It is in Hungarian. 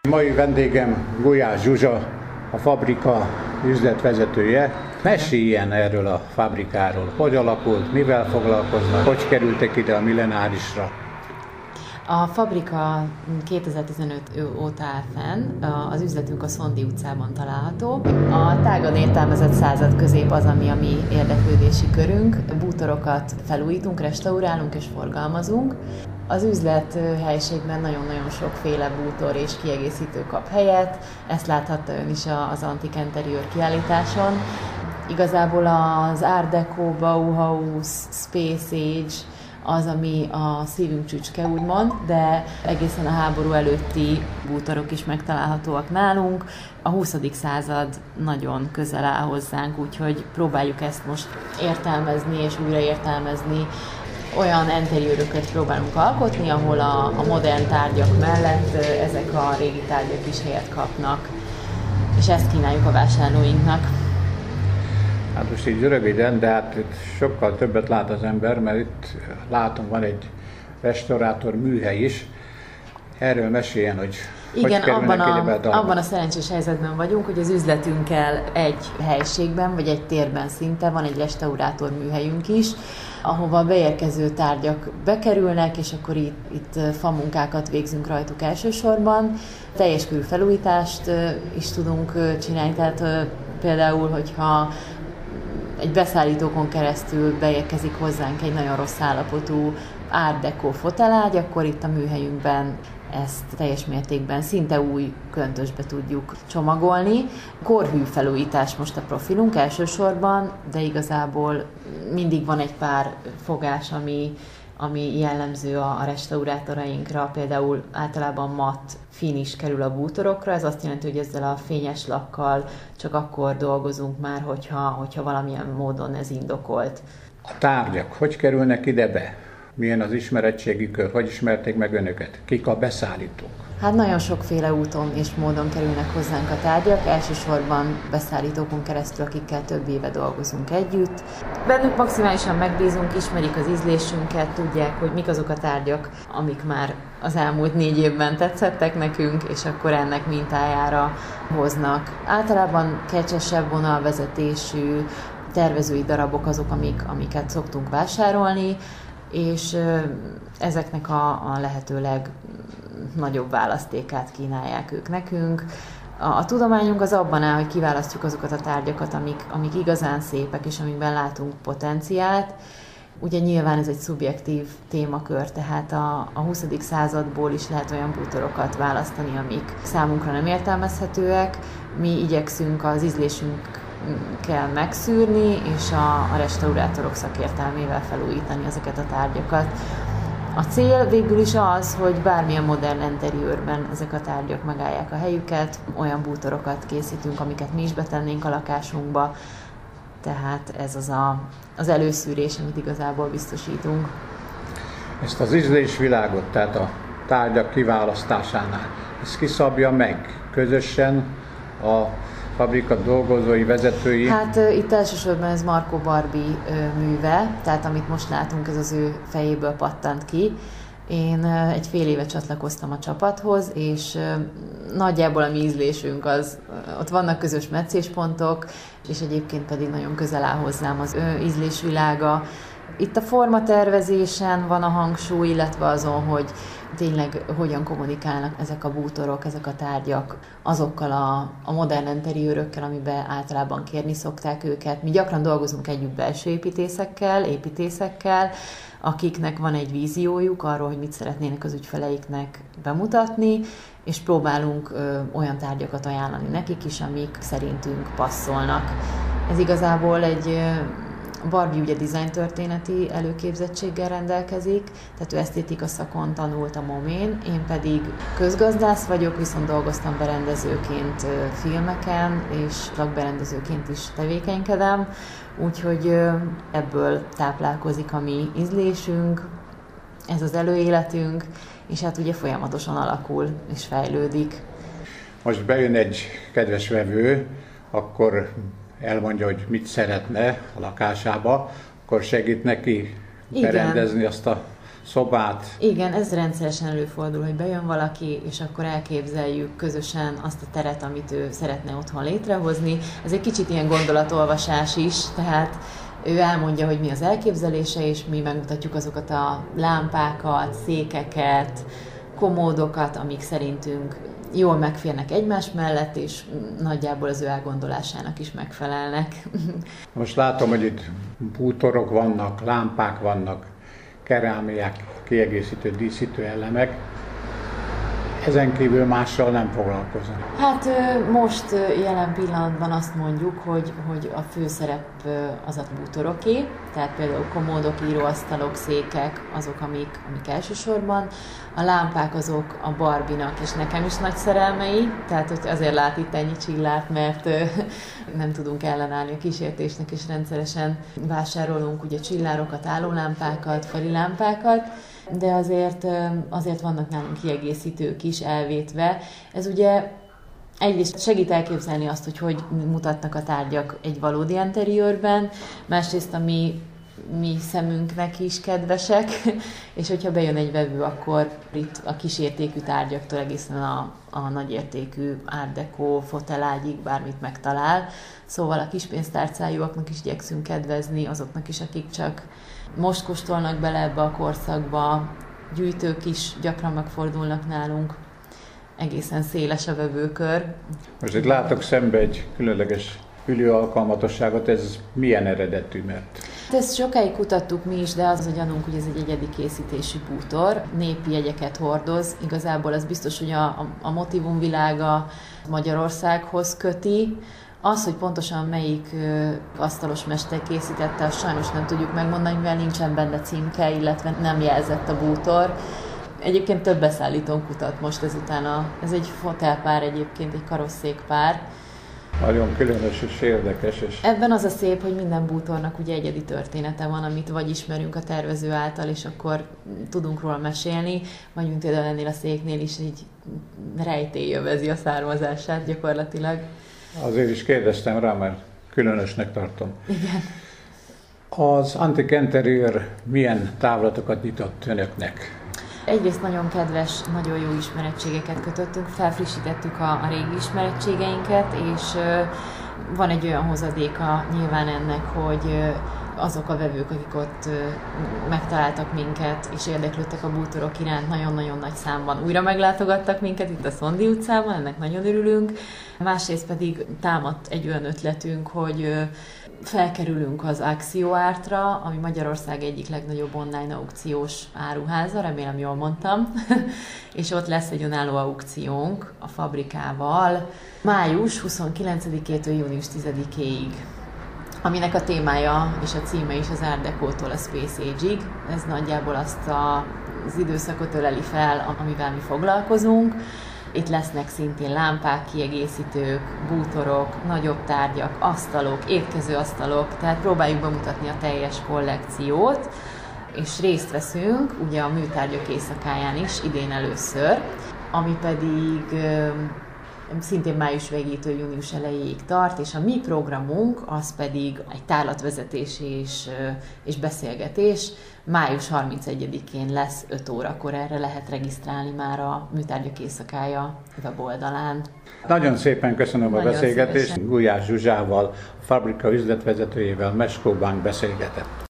Mai vendégem Gulyás Zsuzsa, a fabrika üzletvezetője. Meséljen erről a fabrikáról. Hogy alakult, mivel foglalkoznak, hogy kerültek ide a Millenárisra? A fabrika 2015 óta áll fenn, az üzletünk a Szondi utcában található. A tágan értelmezett századközép az, ami a mi érdeklődési körünk. Bútorokat felújítunk, restaurálunk és forgalmazunk. Az üzlet helyiségben nagyon-nagyon sokféle bútor és kiegészítő kap helyet. Ezt láthatta ön is az Antik Interiőr kiállításon. Igazából az Art Deco, Bauhaus, Space Age az, ami a szívünk csücske, úgymond, de egészen a háború előtti bútorok is megtalálhatóak nálunk. A 20. század nagyon közel áll hozzánk, úgyhogy próbáljuk ezt most értelmezni és újraértelmezni. Olyan interiőröket próbálunk alkotni, ahol a modern tárgyak mellett ezek a régi tárgyak is helyet kapnak, és ezt kínáljuk a vásárlóinknak. Hát most így röviden, de hát itt sokkal többet lát az ember, mert itt látom, van egy restaurátor műhely is. Erről meséljen, hogy igen, kerülnek ide be a darabok. abban a szerencsés helyzetben vagyunk, hogy az üzletünkkel egy helységben, vagy egy térben szinte van egy restaurátor műhelyünk is, ahova beérkező tárgyak bekerülnek, és akkor itt famunkákat végzünk rajtuk elsősorban. Teljes körű felújítást is tudunk csinálni, tehát például, hogyha egy beszállítókon keresztül beérkezik hozzánk egy nagyon rossz állapotú Art Deco fotelágy, akkor itt a műhelyünkben ezt teljes mértékben szinte új köntösbe tudjuk csomagolni. Korhű felújítás most a profilunk elsősorban, de igazából mindig van egy pár fogás, ami jellemző a restaurátorainkra, például általában matt finish kerül a bútorokra, ez azt jelenti, hogy ezzel a fényes lakkal csak akkor dolgozunk már, hogyha valamilyen módon ez indokolt. A tárgyak hogy kerülnek ide be? Milyen az ismeretségi kör? Hogy ismerték meg önöket? Kik a beszállítók? Hát nagyon sokféle úton és módon kerülnek hozzánk a tárgyak, elsősorban beszállítókon keresztül, akikkel több éve dolgozunk együtt. Bennük maximálisan megbízunk, ismerik az ízlésünket, tudják, hogy mik azok a tárgyak, amik már az elmúlt 4 évben tetszettek nekünk, és akkor ennek mintájára hoznak. Általában kecsesebb vonalvezetésű, tervezői darabok azok, amiket szoktunk vásárolni, és ezeknek a lehető legnagyobb választékát kínálják ők nekünk. A tudományunk az abban áll, hogy kiválasztjuk azokat a tárgyakat, amik igazán szépek, és amikben látunk potenciált. Ugye nyilván ez egy szubjektív témakör, tehát a 20. századból is lehet olyan bútorokat választani, amik számunkra nem értelmezhetőek. Mi igyekszünk az ízlésünk kell megszűrni, és a restaurátorok szakértelmével felújítani ezeket a tárgyakat. A cél végül is az, hogy bármilyen modern interiőrben ezek a tárgyak megállják a helyüket, olyan bútorokat készítünk, amiket mi is betennénk a lakásunkba, tehát ez az előszűrés, amit igazából biztosítunk. Ezt az ízlésvilágot, tehát a tárgyak kiválasztásánál, ezt kiszabja meg közösen a fabrika dolgozói, vezetői? Hát itt elsősorban ez Marco Barbi műve, tehát amit most látunk, ez az ő fejéből pattant ki. Én egy fél éve csatlakoztam a csapathoz, és nagyjából a mi ízlésünk az, ott vannak közös meccéspontok, és egyébként pedig nagyon közel áll hozzám az ő ízlésvilága. Itt a formatervezésen van a hangsúly, illetve azon, hogy tényleg hogyan kommunikálnak ezek a bútorok, ezek a tárgyak azokkal a modern interiőrökkel, amiben általában kérni szokták őket. Mi gyakran dolgozunk együtt belső építészekkel, akiknek van egy víziójuk arról, hogy mit szeretnének az ügyfeleiknek bemutatni, és próbálunk olyan tárgyakat ajánlani nekik is, amik szerintünk passzolnak. Ez igazából Barbie ugye dizájntörténeti előképzettséggel rendelkezik, tehát ő esztétika szakon tanult a MOMÉN, én pedig közgazdász vagyok, viszont dolgoztam berendezőként filmeken, és lakberendezőként is tevékenykedem, úgyhogy ebből táplálkozik a mi ízlésünk, ez az előéletünk, és hát ugye folyamatosan alakul és fejlődik. Most bejön egy kedves vevő, akkor elmondja, hogy mit szeretne a lakásába, akkor segít neki berendezni azt a szobát. Igen, ez rendszeresen előfordul, hogy bejön valaki, és akkor elképzeljük közösen azt a teret, amit ő szeretne otthon létrehozni. Ez egy kicsit ilyen gondolatolvasás is, tehát ő elmondja, hogy mi az elképzelése, és mi megmutatjuk azokat a lámpákat, székeket, komódokat, amik szerintünk jól megférnek egymás mellett, és nagyjából az ő elgondolásának is megfelelnek. Most látom, hogy itt bútorok vannak, lámpák vannak, kerámiák, kiegészítő, díszítő elemek. Ezen kívül mással nem foglalkozom. Hát most jelen pillanatban azt mondjuk, hogy a főszerep az a bútoroké, tehát például komódok, íróasztalok, székek, azok, amik elsősorban. A lámpák azok a Barbie-nak és nekem is nagy szerelmei, tehát hogy azért lát itt ennyi csillát, mert nem tudunk ellenállni a kísértésnek, és rendszeresen vásárolunk ugye csillárokat, állólámpákat, fali lámpákat, de azért vannak nálunk kiegészítők is elvétve. Ez ugye egyrészt segít elképzelni azt, hogy mutatnak a tárgyak egy valódi interiőrben, másrészt a mi szemünknek is kedvesek, és hogyha bejön egy vevő, akkor itt a kisértékű tárgyaktól egészen a nagyértékű art deco, fotelágyig bármit megtalál. Szóval a kispénztárcájúaknak is igyekszünk kedvezni, azoknak is, akik csak most kóstolnak bele ebbe a korszakba, gyűjtők is gyakran megfordulnak nálunk, egészen széles a vevőkör. Most itt látok szembe egy különleges ülő alkalmatosságot, ez milyen eredetű, mert? Ezt sokáig kutattuk mi is, de az a gyanunk, hogy ez egy egyedi készítésű bútor, népi jegyeket hordoz. Igazából az biztos, hogy a motivum világa Magyarországhoz köti. Az, hogy pontosan melyik asztalos mester készítette, azt sajnos nem tudjuk megmondani, mivel nincsen benne címke, illetve nem jelzett a bútor. Egyébként több beszállítón kutat most ezután. Ez egy fotelpár egyébként, egy karosszékpár. Nagyon különös és érdekes. Ebben az a szép, hogy minden bútornak ugye egyedi története van, amit vagy ismerünk a tervező által, és akkor tudunk róla mesélni, vagy mint például ennél a széknél is így rejtélyövezi a származását gyakorlatilag. Azért is kérdeztem rá, mert különösnek tartom. Igen. Az Antique Interior milyen távlatokat nyitott önöknek? Egyrészt nagyon kedves, nagyon jó ismerettségeket kötöttünk, felfrissítettük a régi ismerettségeinket, és van egy olyan hozadéka nyilván ennek, hogy azok a vevők, akik ott megtaláltak minket, és érdeklődtek a bútorok iránt, nagyon-nagyon nagy számban újra meglátogattak minket itt a Szondi utcában, ennek nagyon örülünk. Másrészt pedig támadt egy olyan ötletünk, hogy felkerülünk az Axio Artra, ami Magyarország egyik legnagyobb online aukciós áruháza, remélem jól mondtam, és ott lesz egy önálló aukciónk a Fabrikával május 29-től június 10-éig, aminek a témája és a címe is az Art Deco-tól a Space Age-ig. Ez nagyjából azt az időszakot öleli fel, amivel mi foglalkozunk. Itt lesznek szintén lámpák, kiegészítők, bútorok, nagyobb tárgyak, asztalok, étkezőasztalok, tehát próbáljuk bemutatni a teljes kollekciót, és részt veszünk ugye a műtárgyak éjszakáján is, idén először, ami pedig szintén május végétől június elejéig tart, és a mi programunk az pedig egy tárlatvezetés és beszélgetés. Május 31-én lesz 5 órakor, erre lehet regisztrálni már a Műtárgyak Éjszakája weboldalán. Nagyon szépen köszönöm a beszélgetést. Szívesen. Gulyás Zsuzsával, a Fabrika üzletvezetőjével, Meskó Bank beszélgetett.